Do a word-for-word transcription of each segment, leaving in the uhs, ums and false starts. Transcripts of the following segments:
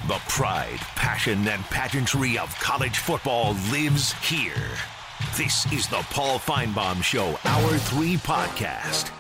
The pride, passion, and pageantry of college football lives here. This is the Paul Finebaum Show, Hour three podcast.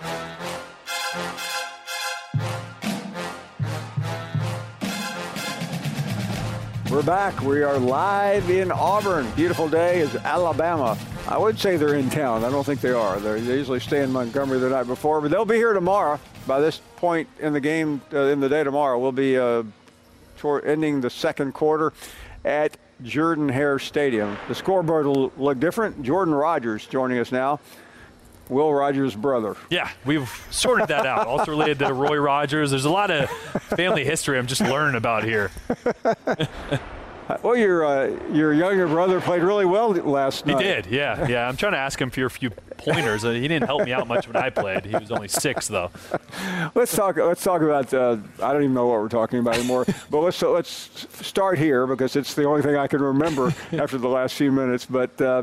We're back. We are live in Auburn. Beautiful day is Alabama. I would say they're in town. I don't think they are. They're, they usually stay in Montgomery the night before, but they'll be here tomorrow. By this point in the game, uh, in the day tomorrow, we'll be uh, toward ending the second quarter at Jordan-Hare Stadium. The scoreboard will look different. Jordan Rogers joining us now. Will Rogers' brother. Yeah, we've sorted that out. Also related to Roy Rogers. There's a lot of family history I'm just learning about here. Well, your uh, your younger brother played really well last he night. He did, yeah. yeah. I'm trying to ask him for a few pointers. He didn't help me out much when I played. He was only six, though. Let's talk. Let's talk about. Uh, I don't even know what we're talking about anymore. But let's let's start here because it's the only thing I can remember after the last few minutes. But. Uh,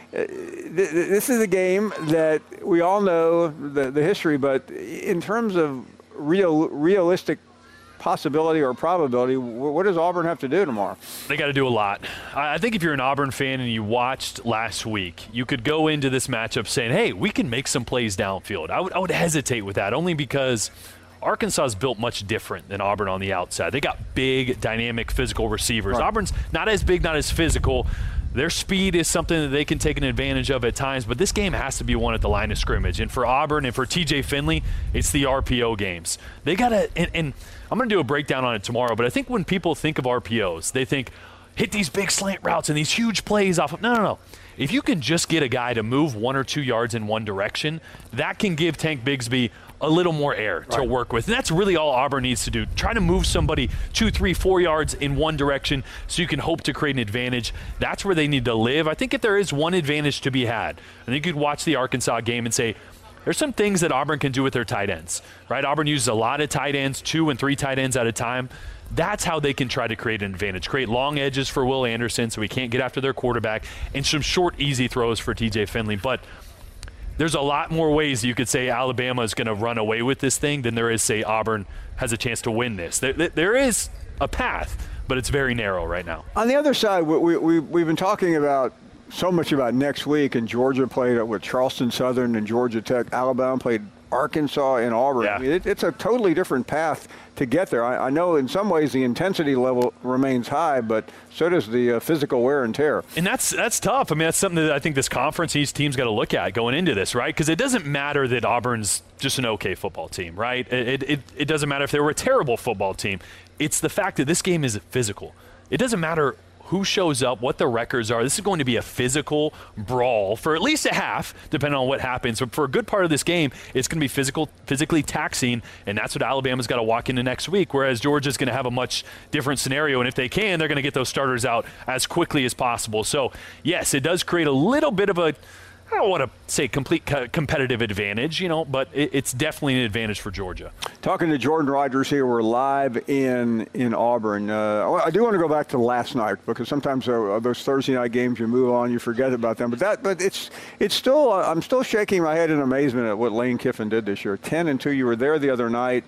This is a game that we all know the, the history, but in terms of real, realistic possibility or probability, what does Auburn have to do tomorrow? They got to do a lot. I think if you're an Auburn fan and you watched last week, you could go into this matchup saying, hey, we can make some plays downfield. I would, I would hesitate with that only because Arkansas is built much different than Auburn on the outside. They got big, dynamic, physical receivers. Right. Auburn's not as big, not as physical. Their speed is something that they can take an advantage of at times, but this game has to be won at the line of scrimmage. And for Auburn and for T J Finley, it's the R P O games. They got to, and, and I'm going to do a breakdown on it tomorrow, but I think when people think of R P Os, they think hit these big slant routes and these huge plays off of, no, no, no. If you can just get a guy to move one or two yards in one direction, that can give Tank Bigsby a little more air to right. work with. And that's really all Auburn needs to do. Try to move somebody two, three, four yards in one direction so you can hope to create an advantage. That's where they need to live. I think if there is one advantage to be had, I think you could watch the Arkansas game and say, there's some things that Auburn can do with their tight ends, right? Auburn uses a lot of tight ends, two and three tight ends at a time. That's how they can try to create an advantage. Create long edges for Will Anderson so he can't get after their quarterback, and some short, easy throws for T J Finley. But there's a lot more ways you could say Alabama is going to run away with this thing than there is, say, Auburn has a chance to win this. There, there is a path, but it's very narrow right now. On the other side, we, we, we've been talking about so much about next week, and Georgia played with Charleston Southern and Georgia Tech. Alabama played Arkansas and Auburn. Yeah. I mean, it, it's a totally different path to get there. I, I know in some ways the intensity level remains high, but so does the uh, physical wear and tear. And that's that's tough. I mean, that's something that I think this conference, these teams got to look at going into this, right? Because it doesn't matter that Auburn's just an okay football team, right? It, it, it doesn't matter if they were a terrible football team. It's the fact that this game is physical. It doesn't matter who shows up, what the records are. This is going to be a physical brawl for at least a half, depending on what happens. But for a good part of this game, it's going to be physical, physically taxing, and that's what Alabama's got to walk into next week, whereas Georgia's going to have a much different scenario. And if they can, they're going to get those starters out as quickly as possible. So, yes, it does create a little bit of a, I don't want to say complete co- competitive advantage, you know, but it, it's definitely an advantage for Georgia. Talking to Jordan Rogers here, we're live in in Auburn. Uh, I do want to go back to last night because sometimes uh, those Thursday night games you move on, you forget about them. But that, but it's it's still uh, I'm still shaking my head in amazement at what Lane Kiffin did this year. Ten and two. You were there the other night,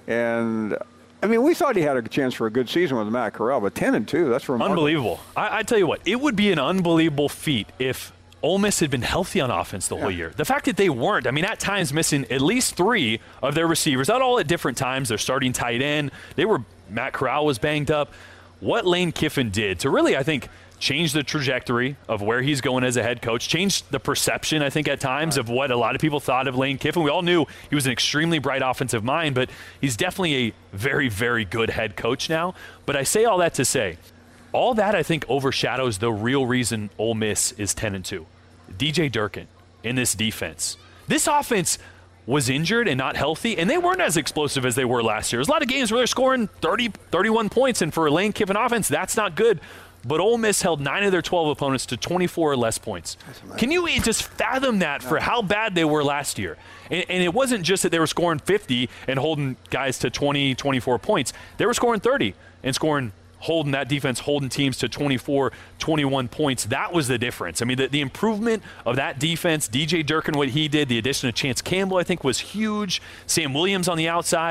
and I mean we thought he had a chance for a good season with Matt Corral, but ten and two. That's remarkable. Unbelievable. I, I tell you what, it would be an unbelievable feat if Ole Miss had been healthy on offense the yeah. whole year. The fact that they weren't, I mean, at times missing at least three of their receivers, not all at different times. They're starting tight end. They were, Matt Corral was banged up. What Lane Kiffin did to really, I think, change the trajectory of where he's going as a head coach, changed the perception, I think, at times right. of what a lot of people thought of Lane Kiffin. We all knew he was an extremely bright offensive mind, but he's definitely a very, very good head coach now. But I say all that to say, all that, I think, overshadows the real reason Ole Miss is ten and two. D J Durkin in this defense. This offense was injured and not healthy, and they weren't as explosive as they were last year. There's a lot of games where they're scoring thirty, thirty-one points, and for a Lane Kiffin offense, that's not good. But Ole Miss held nine of their twelve opponents to twenty-four or less points. Can you just fathom that for how bad they were last year? And, and it wasn't just that they were scoring fifty and holding guys to twenty, twenty-four points. They were scoring thirty and scoring holding that defense, holding teams to twenty-four, twenty-one points. That was the difference. I mean, the, the improvement of that defense, D J Durkin, what he did, the addition of Chance Campbell, I think, was huge. Sam Williams on the outside,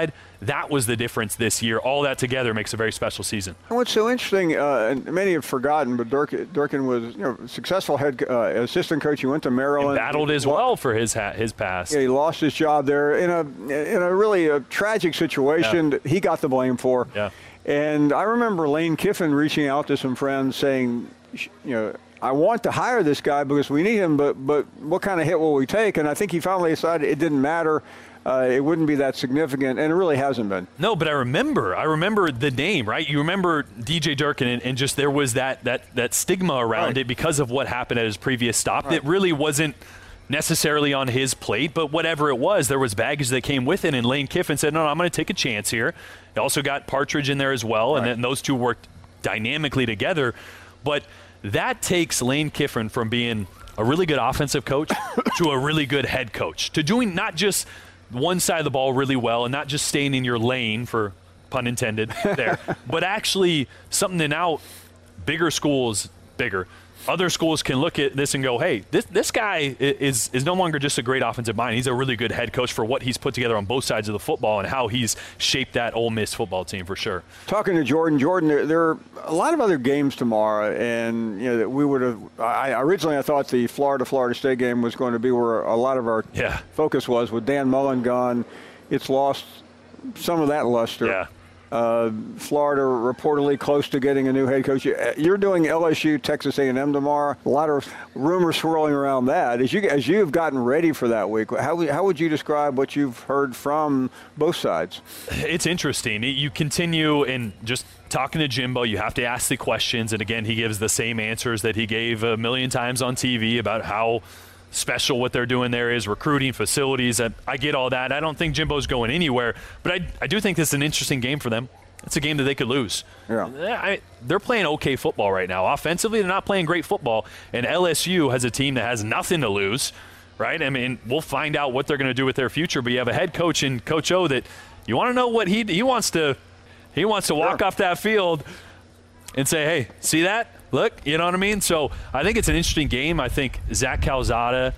that was the difference this year. All that together makes a very special season. And what's so interesting, uh, and many have forgotten, but Durk, Durkin was, you know, successful head uh, assistant coach. He went to Maryland. He battled as well for his ha- his past. Yeah, he lost his job there in a in a really a tragic situation Yeah. that he got the blame for. Yeah. And I remember Lane Kiffin reaching out to some friends saying, you know, I want to hire this guy because we need him, but but what kind of hit will we take? And I think he finally decided it didn't matter. Uh, it wouldn't be that significant, and it really hasn't been. No, but I remember. I remember the name, right? You remember D J Durkin, and, and just there was that that that stigma around Right. it because of what happened at his previous stop. Right. That really wasn't necessarily on his plate, but whatever it was, there was baggage that came with it, and Lane Kiffin said, no, no I'm going to take a chance here. He also got Partridge in there as well, Right. and then those two worked dynamically together. But that takes Lane Kiffin from being a really good offensive coach to a really good head coach, to doing not just one side of the ball really well and not just staying in your lane, for pun intended there, but actually something that now bigger schools, bigger, other schools can look at this and go, hey, this this guy is is no longer just a great offensive mind. He's a really good head coach for what he's put together on both sides of the football and how he's shaped that Ole Miss football team for sure. Talking to Jordan, Jordan, there, there are a lot of other games tomorrow, and you know that we would have. I originally I thought the Florida Florida State game was going to be where a lot of our Yeah. focus was. With Dan Mullen gone, it's lost some of that luster. Yeah. Uh, Florida reportedly close to getting a new head coach. You're doing L S U, Texas A and M tomorrow. A lot of rumors swirling around that. As you as you've gotten ready for that week, how how would you describe what you've heard from both sides? It's interesting. You continue and just talking to Jimbo, you have to ask the questions, and again, he gives the same answers that he gave a million times on T V about how special what they're doing there is, recruiting, facilities. I, I get all that. I don't think Jimbo's going anywhere, but I, I do think this is an interesting game for them. It's a game that they could lose. Yeah. I, they're playing okay football right now. Offensively, they're not playing great football, and L S U has a team that has nothing to lose, right? I mean, we'll find out what they're going to do with their future, but you have a head coach in Coach O that you want to know what he he wants to he wants to walk Sure. off that field and say, hey, see that? Look, you know what I mean? So I think it's an interesting game. I think Zach Calzada,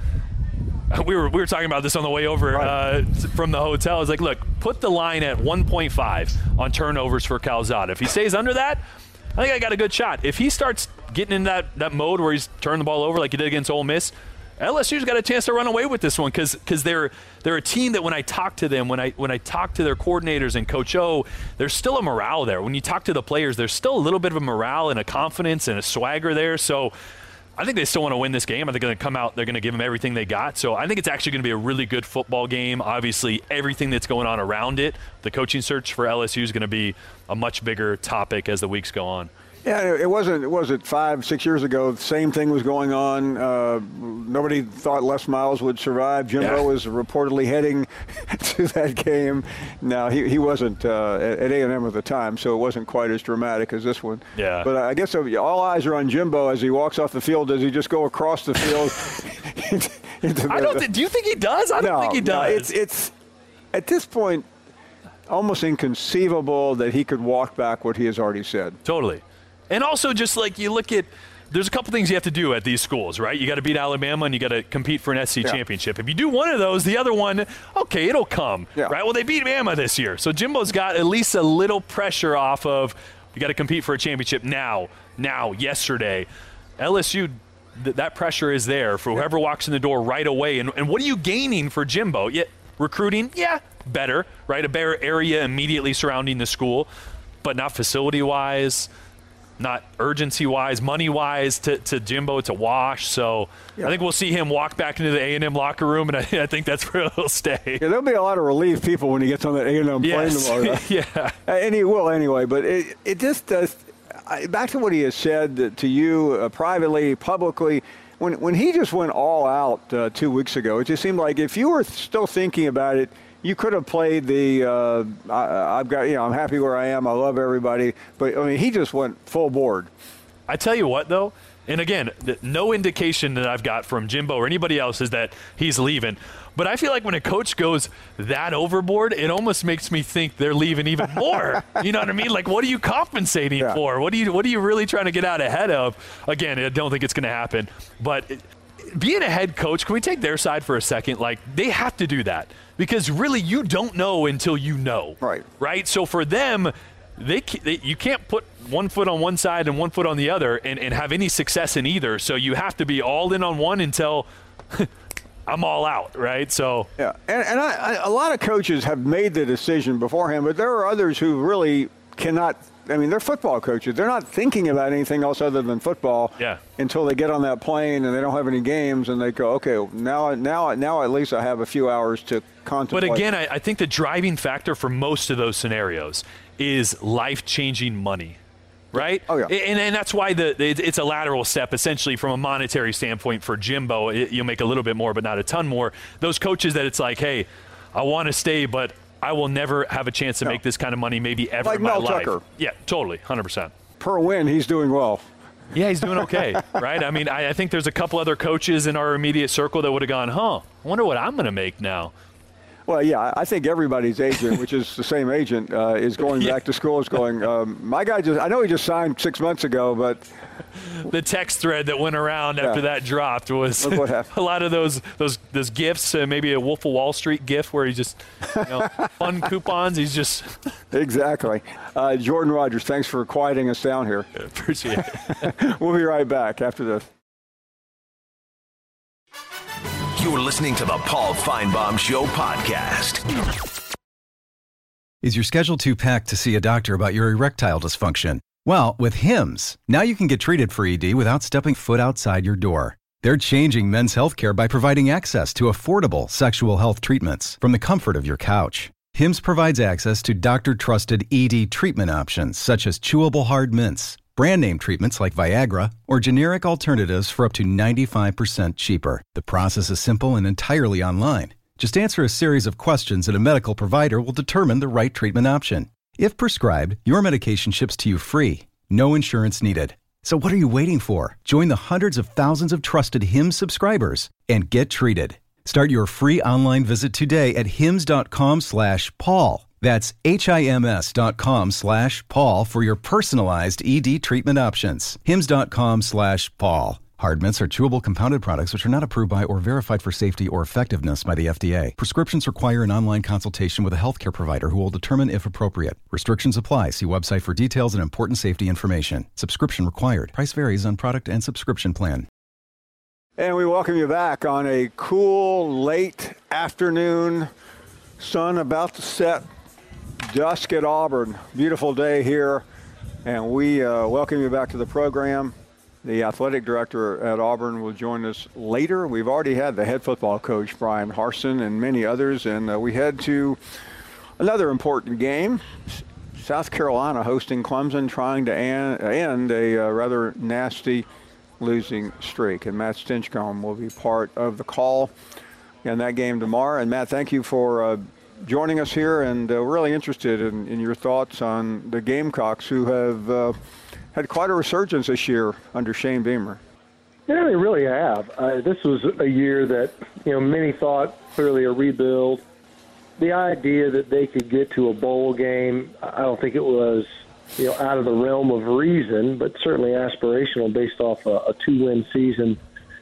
we were we were talking about this on the way over Right. uh, from the hotel. It's like, look, put the line at one point five on turnovers for Calzada. If he stays under that, I think I got a good shot. If he starts getting in that, that mode where he's turning the ball over like he did against Ole Miss, L S U's got a chance to run away with this one because because they're they're a team that when I talk to them, when I when I talk to their coordinators and Coach O, there's still a morale there. When you talk to the players, there's still a little bit of a morale and a confidence and a swagger there. So I think they still want to win this game. I think they're going to come out, they're going to give them everything they got. So I think it's actually going to be a really good football game. Obviously, everything that's going on around it, the coaching search for L S U is going to be a much bigger topic as the weeks go on. Yeah, it wasn't. It was it five, six years ago. The same thing was going on. Uh, nobody thought Les Miles would survive. Jimbo Yeah. was reportedly heading to that game. Now he he wasn't uh, at A and M at the time, so it wasn't quite as dramatic as this one. Yeah. But I guess all eyes are on Jimbo as he walks off the field. Does he just go across the field? into I the- don't think, do you think he does? I don't no, think he no, does. it's it's at this point almost inconceivable that he could walk back what he has already said. Totally. And also just like you look at, there's a couple things you have to do at these schools, right? You got to beat Alabama and you got to compete for an S E C Yeah. championship. If you do one of those, the other one, okay, it'll come, Yeah. right? Well, they beat Bama this year. So Jimbo's got at least a little pressure off of, you got to compete for a championship now, now, yesterday. L S U, th- that pressure is there for whoever walks in the door right away. And, and what are you gaining for Jimbo? Yeah, recruiting, yeah, better, right? A better area immediately surrounding the school, but not facility-wise, not urgency-wise, money-wise to, to Jimbo to wash. So Yeah. I think we'll see him walk back into the A and M locker room, and I, I think that's where he'll stay. Yeah, there'll be a lot of relieved people when he gets on that A and M plane Yes. tomorrow. Yeah. And he will anyway, but it, it just does. I- Back to what he has said to you uh, privately, publicly, when when he just went all out uh, two weeks ago, it just seemed like if you were still thinking about it, you could have played the. Uh, I, I've got you know I'm happy where I am. I love everybody, but I mean he just went full board. I tell you what, though, and again, th- no indication that I've got from Jimbo or anybody else is that he's leaving. But I feel like when a coach goes that overboard, it almost makes me think they're leaving even more. You know what I mean? Like, what are you compensating Yeah. for? What are you What are you really trying to get out ahead of? Again, I don't think it's going to happen. But it, being a head coach, can we take their side for a second? Like, they have to do that because really you don't know until you know. Right. Right? So for them, they, they you can't put one foot on one side and one foot on the other and, and have any success in either. So you have to be all in on one until I'm all out, right? So yeah, and, and I, I, a lot of coaches have made the decision beforehand, but there are others who really cannot. I mean, they're football coaches. They're not thinking about anything else other than football yeah. until they get on that plane and they don't have any games and they go, okay, now, now, now at least I have a few hours to contemplate. But again, I, I think the driving factor for most of those scenarios is life-changing money. Right? Oh, yeah. And, and that's why the, the it's a lateral step, essentially, from a monetary standpoint for Jimbo. It, you'll make a little bit more, but not a ton more. Those coaches that it's like, hey, I want to stay, but I will never have a chance to no. make this kind of money maybe ever like in my Mel life. Tucker. Yeah, totally, one hundred percent. Per win, he's doing well. Yeah, he's doing okay, right? I mean, I, I think there's a couple other coaches in our immediate circle that would have gone, huh, I wonder what I'm going to make now. Well, yeah, I think everybody's agent, which is the same agent, uh, is going yeah. back to school, is going, um, my guy just, I know he just signed six months ago, but. The text thread that went around yeah. after that dropped was a lot of those those those gifts, uh, maybe a Wolf of Wall Street gift where he just, you know, fun coupons, he's just. Exactly. Uh, Jordan Rogers, thanks for quieting us down here. Yeah, appreciate it. We'll be right back after this. You're listening to the Paul Feinbaum Show podcast. Is your schedule too packed to see a doctor about your erectile dysfunction? Well, with Hims, now you can get treated for E D without stepping foot outside your door. They're changing men's healthcare by providing access to affordable sexual health treatments from the comfort of your couch. Hims provides access to doctor-trusted E D treatment options such as chewable hard mints, brand name treatments like Viagra, or generic alternatives for up to ninety-five percent cheaper. The process is simple and entirely online. Just answer a series of questions and a medical provider will determine the right treatment option. If prescribed, your medication ships to you free. No insurance needed. So what are you waiting for? Join the hundreds of thousands of trusted Hims subscribers and get treated. Start your free online visit today at hims.com slash Paul. That's H-I-M-S dot com slash Paul for your personalized E D treatment options. Hims.com slash Paul. Hard mints are chewable compounded products which are not approved by or verified for safety or effectiveness by the F D A. Prescriptions require an online consultation with a healthcare provider who will determine if appropriate. Restrictions apply. See website for details and important safety information. Subscription required. Price varies on product and subscription plan. And we welcome you back on a cool, late afternoon. Sun about to set. Dusk at Auburn. Beautiful day here. And we uh, welcome you back to the program. The athletic director at Auburn will join us later. We've already had the head football coach, Brian Harsin, and many others. And uh, we head to another important game. South Carolina hosting Clemson, trying to an- end a uh, rather nasty losing streak. And Matt Stinchcomb will be part of the call in that game tomorrow. And Matt, thank you for uh, joining us here. And uh, we're really interested in, in your thoughts on the Gamecocks, who have uh, had quite a resurgence this year under Shane Beamer. Yeah, they really have. Uh, this was a year that, you know, many thought clearly a rebuild. The idea that they could get to a bowl game, I don't think it was, you know, out of the realm of reason, but certainly aspirational based off a, a two-win season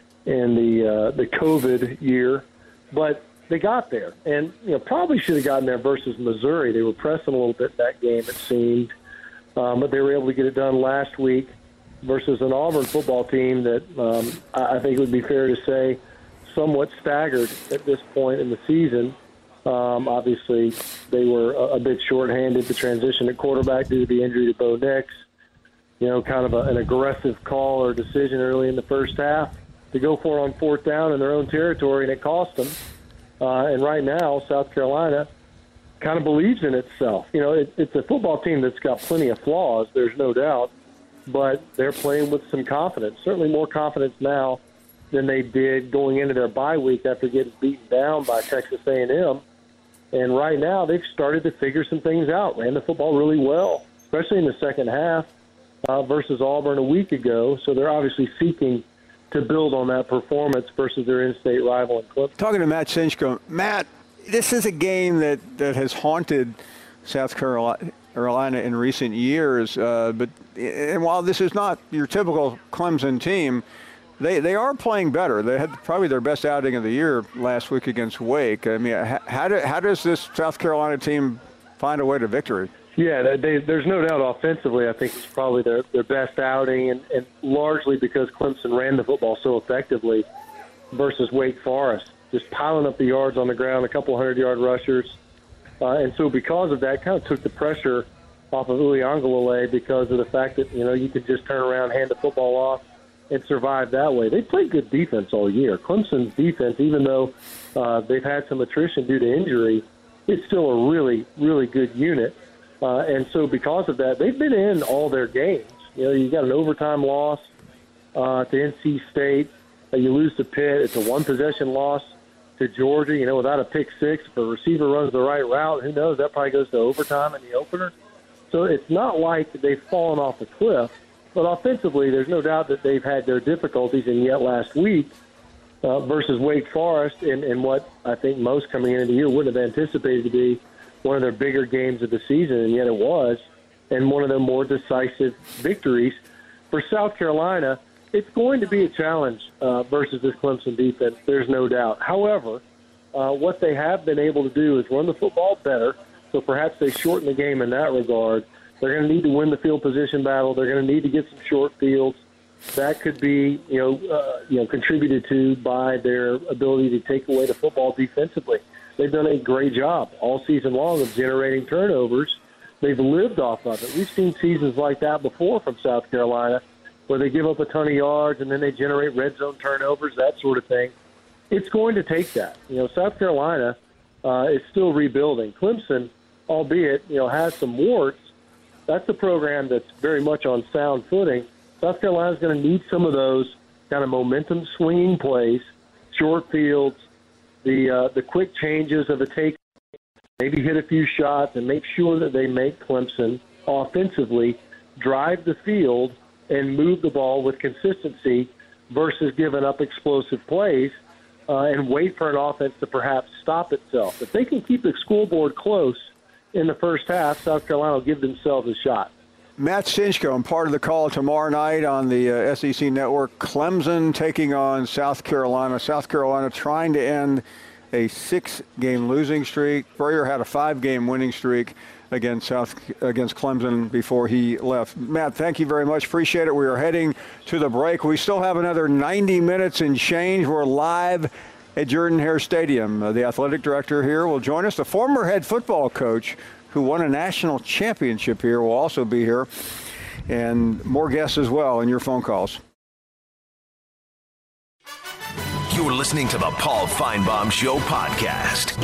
in the uh, the COVID year. But they got there, and you know, probably should have gotten there versus Missouri. They were pressing a little bit in that game, it seemed. Um, but they were able to get it done last week versus an Auburn football team that um, I think it would be fair to say somewhat staggered at this point in the season. Um, obviously, they were a, a bit shorthanded to transition at quarterback due to the injury to Bo Nix. You know, kind of a, an aggressive call or decision early in the first half to go for it on fourth down in their own territory, and it cost them. Uh, and right now, South Carolina kind of believes in itself. You know, it, it's a football team that's got plenty of flaws, there's no doubt, but they're playing with some confidence, certainly more confidence now than they did going into their bye week after getting beaten down by Texas A and M. And right now they've started to figure some things out, ran the football really well, especially in the second half uh, versus Auburn a week ago. So they're obviously seeking to build on that performance versus their in-state rival in Clemson. Talking to Matt Stinchcomb. Matt, this is a game that, that has haunted South Carolina in recent years. Uh, but and while this is not your typical Clemson team, They they are playing better. They had probably their best outing of the year last week against Wake. I mean, how, do, how does this South Carolina team find a way to victory? Yeah, they, there's no doubt offensively, I think it's probably their, their best outing, and, and largely because Clemson ran the football so effectively versus Wake Forest, just piling up the yards on the ground, a couple hundred-yard rushers. Uh, and so because of that, kind of took the pressure off of Uiagalelei because of the fact that, you know, you could just turn around, hand the football off, and survive that way. They played good defense all year. Clemson's defense, even though uh, they've had some attrition due to injury, it's still a really, really good unit. Uh, and so because of that, they've been in all their games. You know, you got an overtime loss uh, to N C State. Uh, you lose to Pitt. It's a one-possession loss to Georgia, you know, without a pick six. If a receiver runs the right route, who knows? That probably goes to overtime in the opener. So it's not like they've fallen off a cliff. But offensively, there's no doubt that they've had their difficulties, and yet last week uh, versus Wake Forest, in, in what I think most coming into the year wouldn't have anticipated to be one of their bigger games of the season, and yet it was, and one of the more decisive victories. For South Carolina, it's going to be a challenge uh, versus this Clemson defense, there's no doubt. However, uh, what they have been able to do is run the football better, so perhaps they shorten the game in that regard. They're going to need to win the field position battle. They're going to need to get some short fields. That could be, you know, uh, you know, contributed to by their ability to take away the football defensively. They've done a great job all season long of generating turnovers. They've lived off of it. We've seen seasons like that before from South Carolina, where they give up a ton of yards and then they generate red zone turnovers, that sort of thing. It's going to take that. You know, South Carolina uh, is still rebuilding. Clemson, albeit, you know, has some warts. That's a program that's very much on sound footing. South Carolina's going to need some of those kind of momentum swinging plays, short fields, the uh, the quick changes of a take, maybe hit a few shots and make sure that they make Clemson offensively drive the field and move the ball with consistency versus giving up explosive plays uh, and wait for an offense to perhaps stop itself. If they can keep the scoreboard close in the first half, South Carolina will give themselves a shot. Matt Stinchcomb, part of the call tomorrow night on the uh, S E C Network. Clemson taking on South Carolina. South Carolina trying to end a six-game losing streak. Spurrier had a five-game winning streak against South against Clemson before he left. Matt, thank you very much. Appreciate it. We are heading to the break. We still have another ninety minutes and change. We're live at Jordan-Hare Stadium. Uh, the athletic director here will join us. The former head football coach who won a national championship here will also be here. And more guests as well in your phone calls. You're listening to the Paul Feinbaum Show podcast.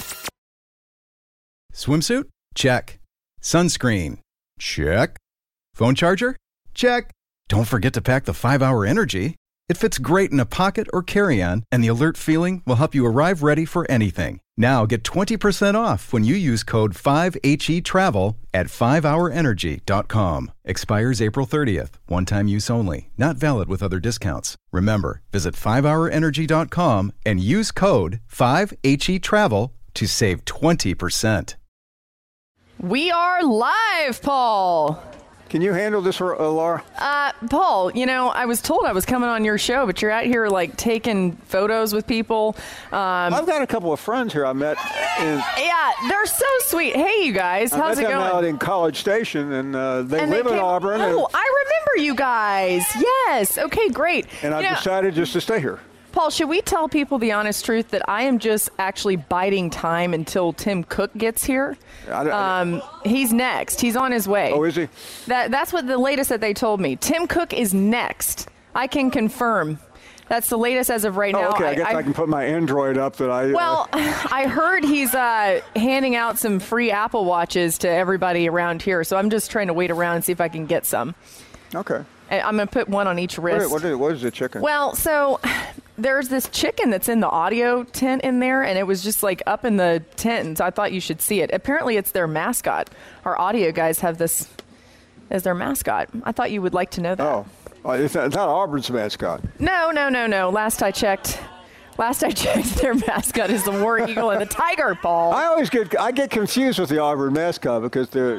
Swimsuit? Check. Sunscreen? Check. Phone charger? Check. Don't forget to pack the five hour Energy. It fits great in a pocket or carry-on, and the alert feeling will help you arrive ready for anything. Now get twenty percent off when you use code five H E travel at five hour energy dot com. Expires April thirtieth. One-time use only. Not valid with other discounts. Remember, visit five hour energy dot com and use code five H E travel to save twenty percent. We are live, Paul. Can you handle this, uh, Laura? Uh, Paul, you know, I was told I was coming on your show, but you're out here, like, taking photos with people. Um, I've got a couple of friends here I met. In, yeah, they're so sweet. Hey, you guys, I how's met it them going? out in College Station, and uh, they And live they in came- Auburn. Oh, and, I remember you guys. Yes. Okay, great. and I You know, decided just to stay here. Paul, should we tell people the honest truth that I am just actually biding time until Tim Cook gets here? I, I, Um, he's next. He's on his way. oh, is he? That that's what the latest that they told me. Tim Cook is next. I can confirm. That's the latest as of right Oh, now. okay. I, guess I, can put my Android up that I. Well, uh, I heard he's uh, handing out some free Apple Watches to everybody around here, so I'm just trying to wait around and see if I can get some. okay. I- I'm going to put one on each What, wrist. what, is, what is the chicken? Well, so there's this chicken that's in the audio tent in there, and it was just like up in the tent, and so I thought you should see it. Apparently, it's their mascot. Our audio guys have this as their mascot. I thought you would like to know that. Oh, oh it's, not, it's not Auburn's mascot. No, no, no, no. Last I checked, last I checked, their mascot is the war eagle and the tiger, Paul. I always get I get confused with the Auburn mascot because they're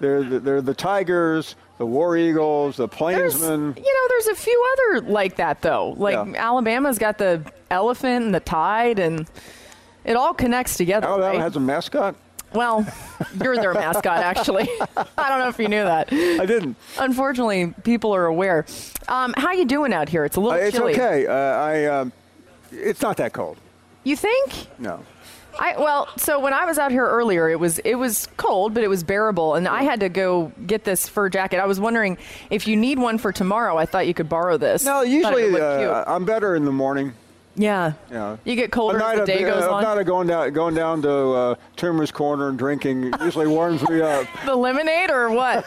They're the, they're the Tigers, the War Eagles, the Plainsmen. There's, you know, there's a few other like that, though. Like Yeah. Alabama's got the elephant and the tide, and it all connects together. Alabama right? has a mascot? Well, you're their mascot, actually. I don't know if you knew that. I didn't. Unfortunately, people are aware. Um, how you doing out here? It's a little Uh, it's chilly. okay. Uh, I. Um, it's not that cold. You think? No. I well, so when I was out here earlier, it was it was cold, but it was bearable, and I had to go get this fur jacket. I was wondering if you need one for tomorrow. I thought you could borrow this. No, Thought it usually would look uh, cute. I'm better in the morning. Yeah. Yeah. You get colder a as the day of, goes uh, on. A night of going down, going down to uh, Toomer's Corner and drinking usually warms me up. The lemonade or what?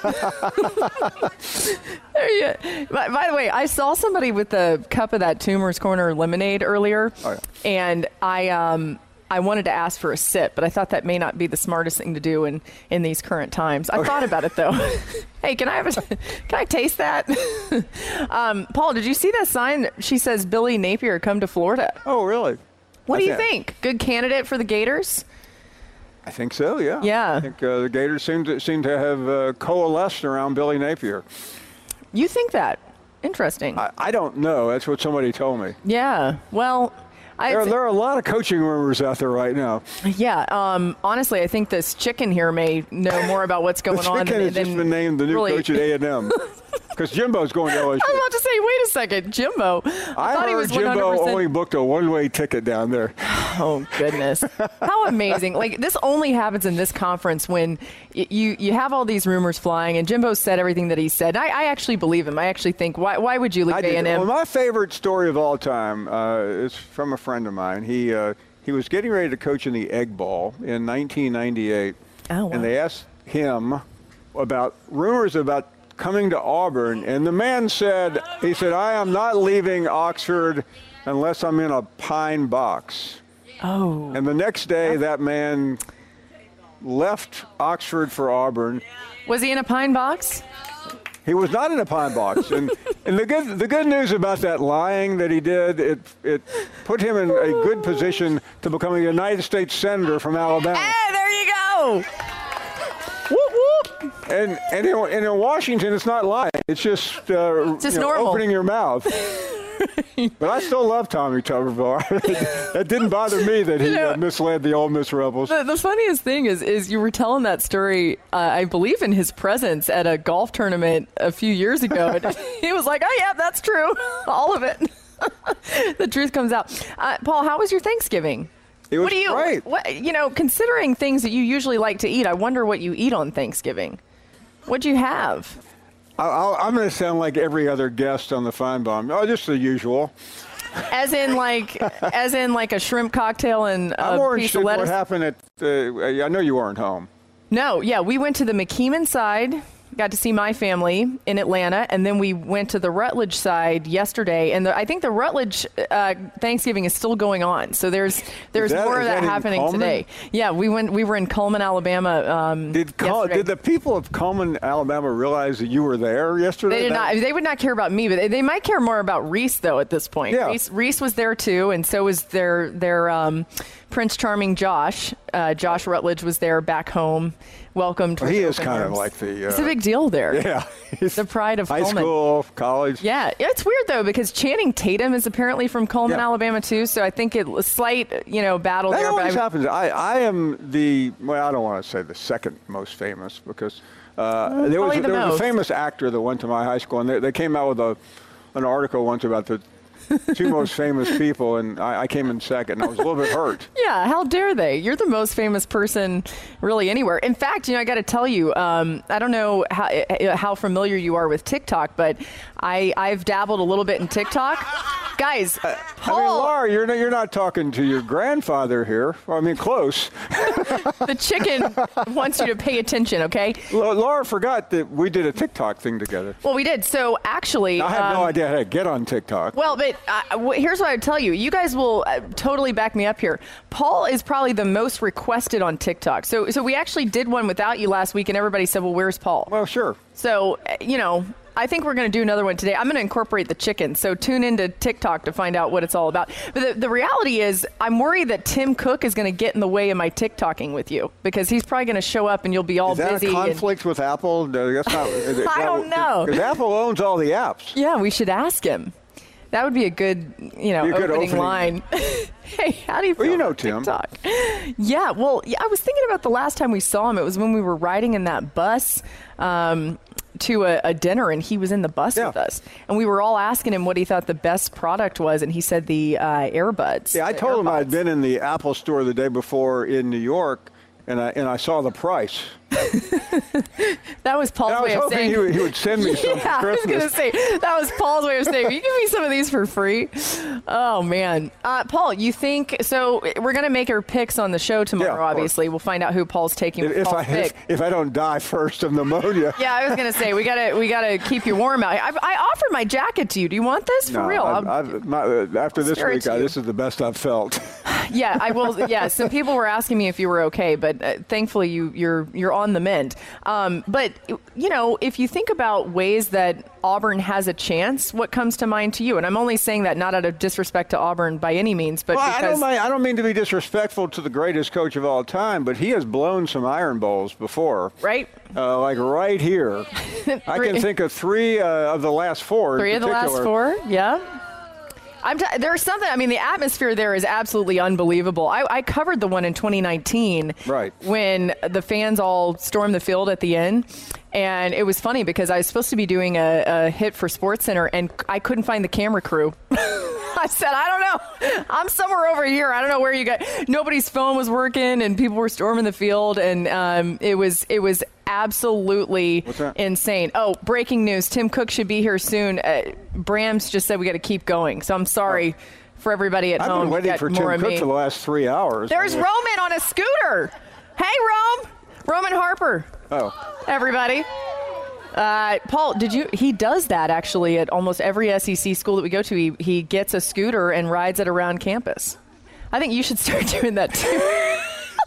There you, by, by the way, I saw somebody with a cup of that Toomer's Corner lemonade earlier, Oh, yeah. and I um I wanted to ask for a sip, but I thought that may not be the smartest thing to do in, in these current times. I thought about it though. Hey, can I have a, can I taste that? um, Paul, did you see that sign? She says Billy Napier come to Florida. Oh, really? What I do you think- think? Good candidate for the Gators? I think so, yeah. Yeah. I think uh, the Gators seem to seem to have uh, coalesced around Billy Napier. You think that? Interesting. I, I don't know. That's what somebody told me. Yeah. Well, I, There, there are a lot of coaching rumors out there right now. yeah. Um, honestly, I think this chicken here may know more about what's going The on chicken than, has just been named the new really- coach at A and M. Because Jimbo's going to L S U. I was about to say, wait a second, Jimbo. I, I thought heard he was Jimbo one hundred percent only booked a one-way ticket down there. Oh goodness, how amazing! Like this only happens in this conference when y- you you have all these rumors flying, and Jimbo said everything that he said. I, I actually believe him. I actually think why why would you leave I A did. and M? Well, my favorite story of all time uh, is from a friend of mine. He uh, he was getting ready to coach in the Egg Bowl in nineteen ninety-eight, Oh, wow. and they asked him about rumors about coming to Auburn, and the man said, he said, I am not leaving Oxford unless I'm in a pine box. Oh, And the next day, that man left Oxford for Auburn. was he in a pine box? He was not in a pine box, and and the good the good news about that lying that he did, it it put him in a good position to become a United States Senator from Alabama. Hey, there you go. Whoop whoop. And and in, and in Washington, it's not lying; it's just uh, Just you know, normal. opening your mouth. But I still love Tommy Tuberville. That didn't bother me that he You know- uh, misled the Ole Miss Rebels. The, the funniest thing is, is you were telling that story, uh, I believe, in his presence at a golf tournament a few years ago. And he was like, "Oh yeah, that's true, all of it." The truth comes out. Uh, Paul, how was your Thanksgiving? It was what do you, great. What, you know, considering things that you usually like to eat, I wonder what you eat on Thanksgiving. What'd you have? I'll, I'm going to sound like every other guest on the Feinbaum. Oh, just the usual. As in, like, as in, like a shrimp cocktail and I'm a more piece interested of in what lettuce. happened at. Uh, I know you weren't home. No, yeah, we went to the McKeeman side, got to see my family in Atlanta, and then we went to the Rutledge side yesterday. And the, I think the Rutledge uh, Thanksgiving is still going on, so there's there's that- more of is that, that in happening Coleman? today. Yeah, we went we were in Coleman, Alabama. Um, Did Col- yesterday. did the people of Coleman, Alabama, realize that you were there yesterday? They did That- not. They would not care about me, but they, they might care more about Reese, though. At this point, Yeah. Reese, Reese was there too, and so was their their um, Prince Charming Josh. Uh, Josh Rutledge was there back home. Welcomed. Well, he with is open kind of arms. like the. Uh, It's a big deal there. Yeah. he's The pride of high Coleman. school, college. Yeah, it's weird though because Channing Tatum is apparently from Coleman, Yeah. Alabama too. So I think it a slight, you know, battle That there. But always I, happens. I, I am the, well, I don't want to say the second most famous because uh, there was, probably the there was a most. famous actor that went to my high school, and they, they came out with a an article once about the two most famous people, and I, I came in second. And I was a little bit hurt. yeah, how dare they? You're the most famous person really anywhere. In fact, you know, I got to tell you, um, I don't know how how familiar you are with TikTok, but I I've dabbled a little bit in TikTok. Guys, I mean, Paul, Laura, you're not, you're not talking to your grandfather here. Well, I mean, close. the chicken wants you to pay attention, okay? La- Laura forgot that we did a TikTok thing together. Well, we did. So actually, I had no um, idea how to get on TikTok. Well, but uh, w- here's what I'd tell you. You guys will uh, totally back me up here. Paul is probably the most requested on TikTok. So so we actually did one without you last week, and everybody said, well, where's Paul? Well, sure. So, you know, I think we're going to do another one today. I'm going to incorporate the chicken. So tune into TikTok to find out what it's all about. But the, the reality is I'm worried that Tim Cook is going to get in the way of my TikToking with you because he's probably going to show up and you'll be all is that busy. A conflict and, with Apple? No, that's not, I don't know. Because Apple owns all the apps. Yeah, we should ask him. That would be a good, you know, good opening, opening line. Hey, how do you feel well, you know, about Tim. TikTok? Yeah, well, yeah, I was thinking about the last time we saw him. It was when we were riding in that bus um, to a, a dinner, and he was in the bus yeah. with us. And we were all asking him what he thought the best product was, and he said the uh, earbuds. Yeah, I told AirPods. him I'd been in the Apple store the day before in New York, and I, and I saw the price. That was Paul's and I was way of hoping saying he would, he would send me some yeah, for I was Christmas. going to say, that was Paul's way of saying, will you give me some of these for free? Oh, man. Uh, Paul, you think, so we're going to make our picks on the show tomorrow, yeah, obviously. We'll find out who Paul's taking if, with if Paul's I pick. if, if I don't die first of pneumonia. Yeah, I was going to say, we got to we gotta keep you warm out here. I, I offered my jacket to you. Do you want this? For no, real? I've, I've, my, uh, after I'll this spare it week, to I, you. this is the best I've felt. Yeah, I will. Yeah, some people were asking me if you were okay, but uh, thankfully you, you're you're on the mend. Um, but you know, if you think about ways that Auburn has a chance, what comes to mind to you? And I'm only saying that not out of disrespect to Auburn by any means, but well, because I don't, mean, I don't mean to be disrespectful to the greatest coach of all time, but he has blown some Iron Bowls before. right. Uh, like right here. I can think of three uh, of the last four. Three in of the last particular. four, yeah. I'm t- there's something, I mean, the atmosphere there is absolutely unbelievable. I, I covered the one in twenty nineteen right. when the fans all stormed the field at the end. And it was funny because I was supposed to be doing a, a hit for SportsCenter, and I couldn't find the camera crew. I said, I don't know. I'm somewhere over here. I don't know where you got. Nobody's phone was working, and people were storming the field, and um, it was it was absolutely insane. Oh, breaking news: Tim Cook should be here soon. Uh, Brams just said we got to keep going. So I'm sorry oh. for everybody at I've home. been waiting for Tim Cook me. for the last three hours. There's I mean, Roman on a scooter. Hey, Rome. Roman Harper. Oh. Everybody. Uh, Paul, did you? He does that actually at almost every S E C school that we go to. He he gets a scooter and rides it around campus. I think you should start doing that too.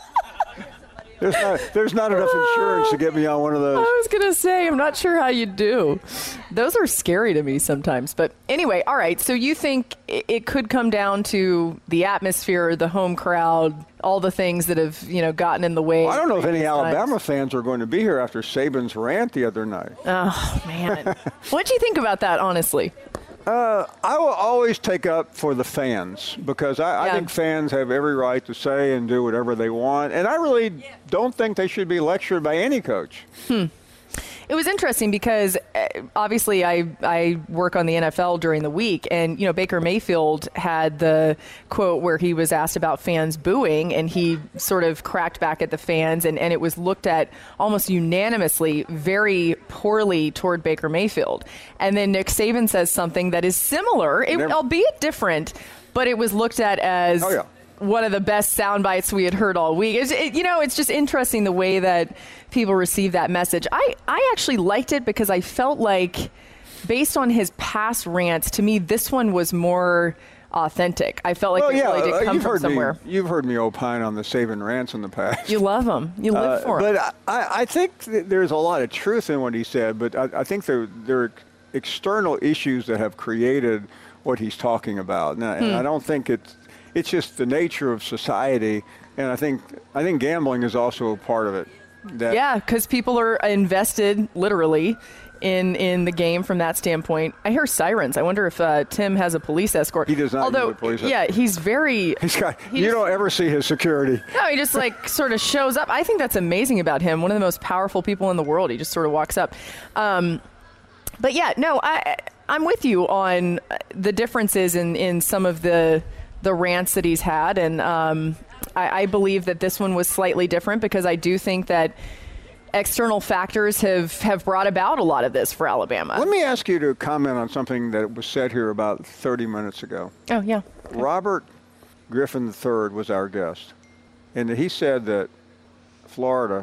There's not, there's not enough insurance to get me on one of those. I was going to say, I'm not sure how you do. Those are scary to me sometimes. But anyway, all right. So you think it could come down to the atmosphere, the home crowd, all the things that have, you know, gotten in the way. Well, I don't know if any Alabama times. fans are going to be here after Saban's rant the other night. Oh, man. What do you think about that, honestly? Uh, I will always take up for the fans because I, yeah. I think fans have every right to say and do whatever they want. And I really don't think they should be lectured by any coach. Hmm. It was interesting because uh, obviously I, I work on the N F L during the week, and you know Baker Mayfield had the quote where he was asked about fans booing, and he sort of cracked back at the fans, and, and it was looked at almost unanimously very poorly toward Baker Mayfield. And then Nick Saban says something that is similar, it, Never. albeit different, but it was looked at as oh, yeah. one of the best sound bites we had heard all week. It's, it, you know, it's just interesting the way that people receive that message. I, I actually liked it because I felt like, based on his past rants, to me, this one was more authentic. I felt like well, it yeah, really did come you've from heard somewhere. Me, you've heard me opine on the Saban rants in the past. You love him. You live uh, for him. But I, I think that there's a lot of truth in what he said, but I, I think there, there are external issues that have created what he's talking about. And, hmm. and I don't think it's It's just the nature of society, and I think I think gambling is also a part of it. That yeah, because people are invested, literally, in in the game from that standpoint. I hear sirens. I wonder if uh, Tim has a police escort. He does not Although, use a police escort. Yeah, he's very... He's got, he you just, don't ever see his security. No, he just like sort of shows up. I think that's amazing about him. One of the most powerful people in the world. He just sort of walks up. Um, but yeah, no, I, I'm with you on the differences in, in some of the... the rants that he's had, and um, I, I believe that this one was slightly different because I do think that external factors have, have brought about a lot of this for Alabama. Let me ask you to comment on something that was said here about thirty minutes ago. Oh, yeah. Okay. Robert Griffin the third was our guest, and he said that Florida,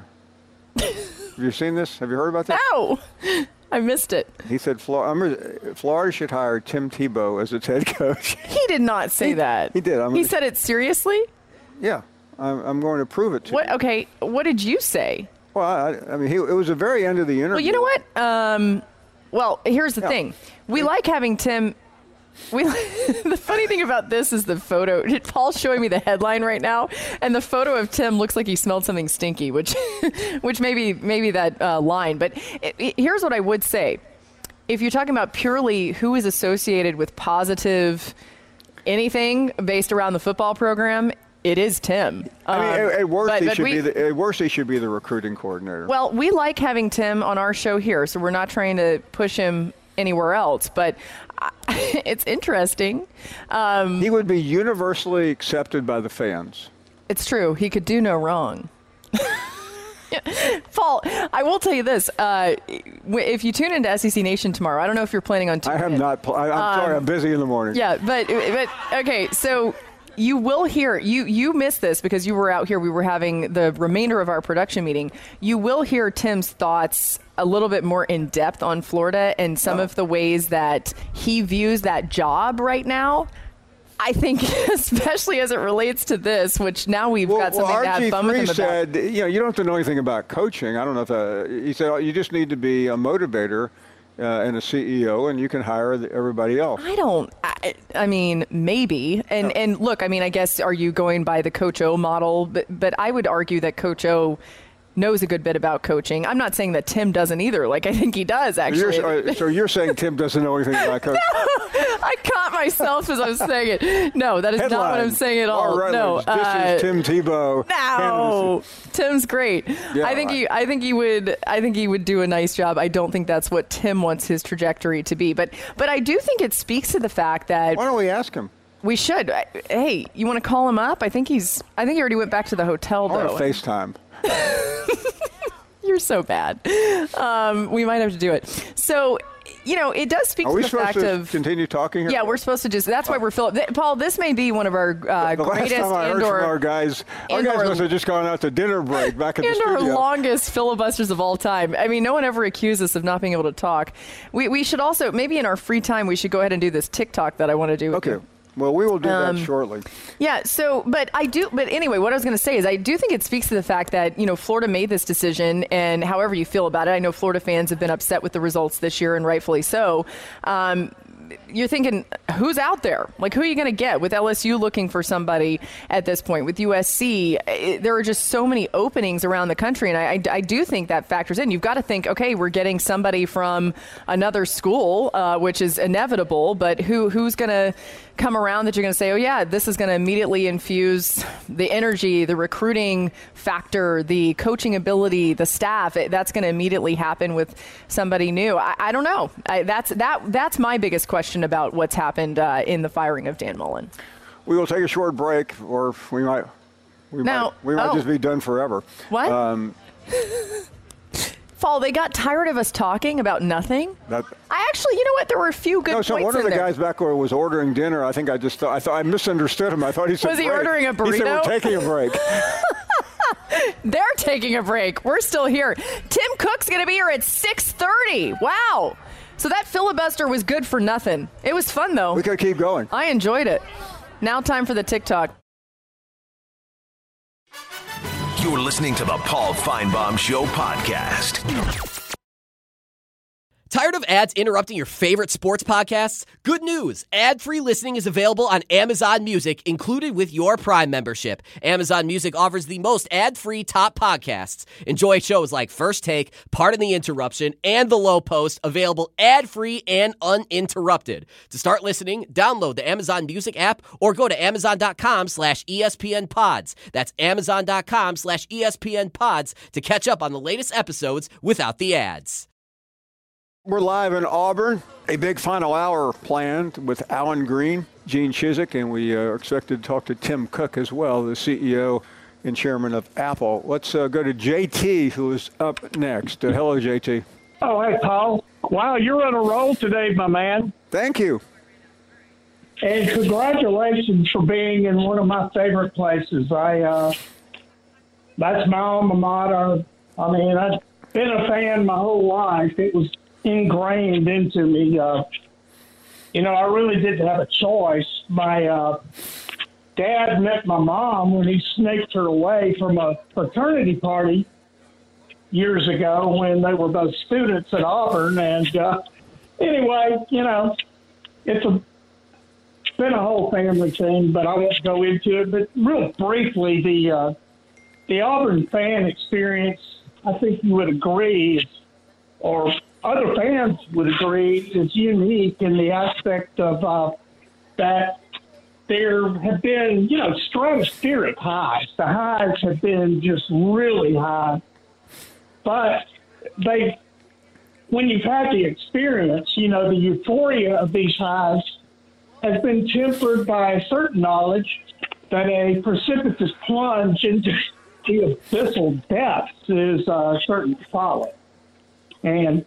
have you seen this? Have you heard about this? No! I missed it. He said Florida, Florida should hire Tim Tebow as its head coach. He did not say he, that. He did. I'm he gonna, said it seriously? Yeah. I'm, I'm going to prove it to what, you. Okay, what did you say? Well, I, I mean, he, it was the very end of the interview. Well, you know what? Um, well, here's the Yeah. thing. We like having Tim. We the funny thing about this is the photo. Paul's showing me the headline right now, and the photo of Tim looks like he smelled something stinky, which, which maybe maybe that uh, line. But it, it, here's what I would say: if you're talking about purely who is associated with positive anything based around the football program, it is Tim. I mean, Um, at, at worst, but- he but should we- be the, at worst, he should be the recruiting coordinator. Well, we like having Tim on our show here, so we're not trying to push him anywhere else. But I, it's interesting. Um, he would be universally accepted by the fans. it's true. He could do no wrong. Paul, I will tell you this. Uh, w- if you tune into S E C Nation tomorrow, I don't know if you're planning on I tuning have in. not. Pl- I, I'm sorry, I'm busy in the morning. Yeah, but but okay, so you will hear you you missed this because you were out here. We were having the remainder of our production meeting. You will hear Tim's thoughts a little bit more in depth on Florida and some Oh. of the ways that he views that job right now. I think, especially as it relates to this, which now we've Well, got something well, to have fun with R him G three about. said, you know, you don't have to know anything about coaching. I don't know if uh, he said oh, you just need to be a motivator uh, and a C E O, and you can hire the, everybody else. I don't. I, I mean, maybe. And and look, I mean, I guess are you going by the Coach O model? But but I would argue that Coach O knows a good bit about coaching. I'm not saying that Tim doesn't either. Like I think he does actually. You're, uh, so you're saying Tim doesn't know anything about coaching? I caught myself as I was saying it. No, that is not what I'm Headline, saying at all. Laura No, Rutledge, this uh, is Tim Tebow. No, Tim's great. Yeah, I think I- he. I think he would. I think he would do a nice job. I don't think that's what Tim wants his trajectory to be. But but I do think it speaks to the fact that Why don't we ask him? we should. I- Hey, you want to call him up? I think he's. I think he already went back to the hotel I want though. to FaceTime. You're so bad. Um, we might have to do it. So, you know, it does speak Are to we the supposed fact to of. continue talking here? Yeah, we're supposed to just. That's why we're filling. Paul, this may be one of our uh, The last greatest time I heard indoor. from our guys, our guys indoor- must have just gone out to dinner break back at the And our studio. longest filibusters of all time. I mean, no one ever accused us of not being able to talk. We we should also, maybe in our free time, we should go ahead and do this TikTok that I want to do. with Okay. you. Well, we will do Um, that shortly. Yeah, so, but I do, but anyway, what I was going to say is I do think it speaks to the fact that, you know, Florida made this decision, and however you feel about it, I know Florida fans have been upset with the results this year, and rightfully so. Um, you're thinking, who's out there? Like, who are you going to get with L S U looking for somebody at this point? With U S C, it, there are just so many openings around the country, and I, I, I do think that factors in. You've got to think, okay, we're getting somebody from another school, uh, which is inevitable, but who who's going to come around that you're going to say, oh, yeah, this is going to immediately infuse the energy, the recruiting factor, the coaching ability, the staff. It, that's going to immediately happen with somebody new. I, I don't know. I, that's that. That's my biggest question about what's happened uh, in the firing of Dan Mullen. We will take a short break, or we might we Now- might, we might oh. just be done forever. What? Um, Fall, they got tired of us talking about nothing. that, I actually, you know what? There were a few good no, so points one of in the there. guys back there was ordering dinner. I think I just thought I thought I misunderstood him. I thought he said Was he break. ordering a He said we're burrito? taking a break. They're taking a break. We're still here. Tim Cook's going to be here at six thirty. Wow. So that filibuster was good for nothing. It was fun, though. We could keep going. I enjoyed it. Now time for the TikTok. You're listening to the Paul Feinbaum Show podcast. Tired of ads interrupting your favorite sports podcasts? Good news! Ad-free listening is available on Amazon Music, included with your Prime membership. Amazon Music offers the most ad-free top podcasts. Enjoy shows like First Take, Pardon the Interruption, and The Low Post, available ad-free and uninterrupted. To start listening, download the Amazon Music app or go to amazon.com slash ESPN pods. That's amazon.com slash ESPN pods to catch up on the latest episodes without the ads. We're live in Auburn. A big final hour planned with Alan Green, Gene Chizik, and we uh, are expected to talk to Tim Cook as well, the C E O and chairman of Apple. Let's uh, go to J T, who is up next. Uh, hello, J T. Oh, hey, Paul. Wow, you're on a roll today, my man. Thank you. And congratulations for being in one of my favorite places. I uh, that's my alma mater. I mean, I've been a fan my whole life. It was ingrained into me. Uh, you know, I really didn't have a choice. My uh, dad met my mom when he snaked her away from a fraternity party years ago when they were both students at Auburn. And uh, anyway, you know, it's a it's been a whole family thing, but I won't go into it. But real briefly, the uh, the Auburn fan experience, I think you would agree, is, or other fans would agree, is unique in the aspect of uh, that there have been, you know, stratospheric highs. The highs have been just really high. But they, when you've had the experience, you know, the euphoria of these highs has been tempered by a certain knowledge that a precipitous plunge into the abyssal depths is uh, certain to follow. And,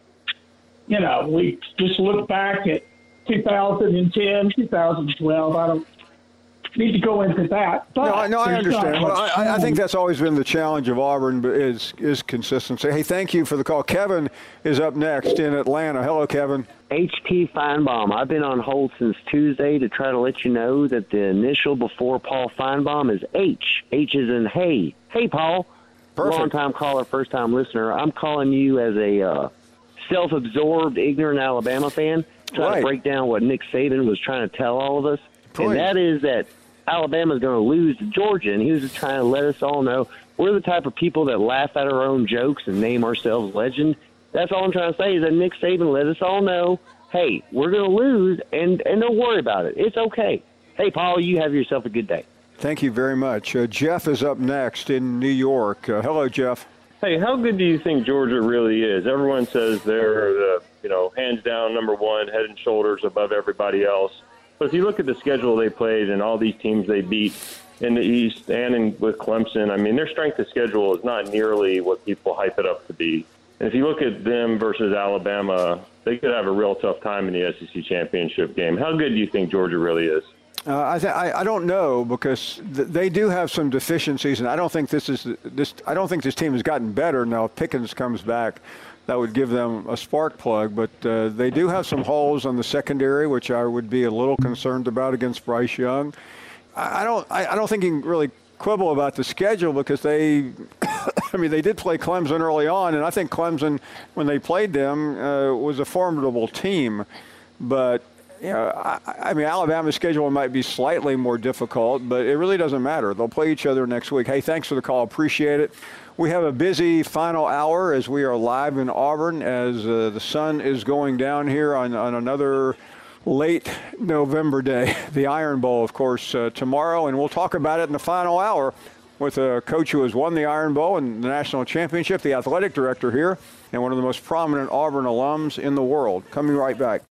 you know, we just look back at two thousand ten, two thousand twelve. I don't need to go into that. But no, no, I understand. Well, I, I think that's always been the challenge of Auburn is is consistency. Hey, thank you for the call. Kevin is up next in Atlanta. Hello, Kevin. H P Feinbaum. I've been on hold since Tuesday to try to let you know that the initial before Paul Feinbaum is H. H is in hey. Hey, Paul. Perfect. Long-time caller, first-time listener. I'm calling you as a uh, self-absorbed, ignorant Alabama fan, trying right. to break down what Nick Saban was trying to tell all of us. Please. And that is that Alabama's going to lose to Georgia, and he was just trying to let us all know we're the type of people that laugh at our own jokes and name ourselves legend. That's all I'm trying to say is that Nick Saban let us all know, hey, we're going to lose, and, and don't worry about it. It's okay. Hey, Paul, you have yourself a good day. Thank you very much. Uh, Jeff is up next in New York. Uh, hello, Jeff. Hey, how good do you think Georgia really is? Everyone says they're the, you know, hands down number one, head and shoulders above everybody else. But if you look at the schedule they played and all these teams they beat in the East and in, with Clemson, I mean, their strength of schedule is not nearly what people hype it up to be. And if you look at them versus Alabama, they could have a real tough time in the S E C championship game. How good do you think Georgia really is? Uh, I, th- I I don't know because th- they do have some deficiencies, and I don't think this is this. I don't think this team has gotten better. Now, if Pickens comes back, that would give them a spark plug. But uh, they do have some holes on the secondary, which I would be a little concerned about against Bryce Young. I, I don't. I, I don't think you can really quibble about the schedule because they. I mean, they did play Clemson early on, and I think Clemson, when they played them, uh, was a formidable team, but. You know, I, I mean, Alabama's schedule might be slightly more difficult, but it really doesn't matter. They'll play each other next week. Hey, thanks for the call. Appreciate it. We have a busy final hour as we are live in Auburn as uh, the sun is going down here on, on another late November day. The Iron Bowl, of course, uh, tomorrow, and we'll talk about it in the final hour with a coach who has won the Iron Bowl and the national championship, the athletic director here, and one of the most prominent Auburn alums in the world. Coming right back.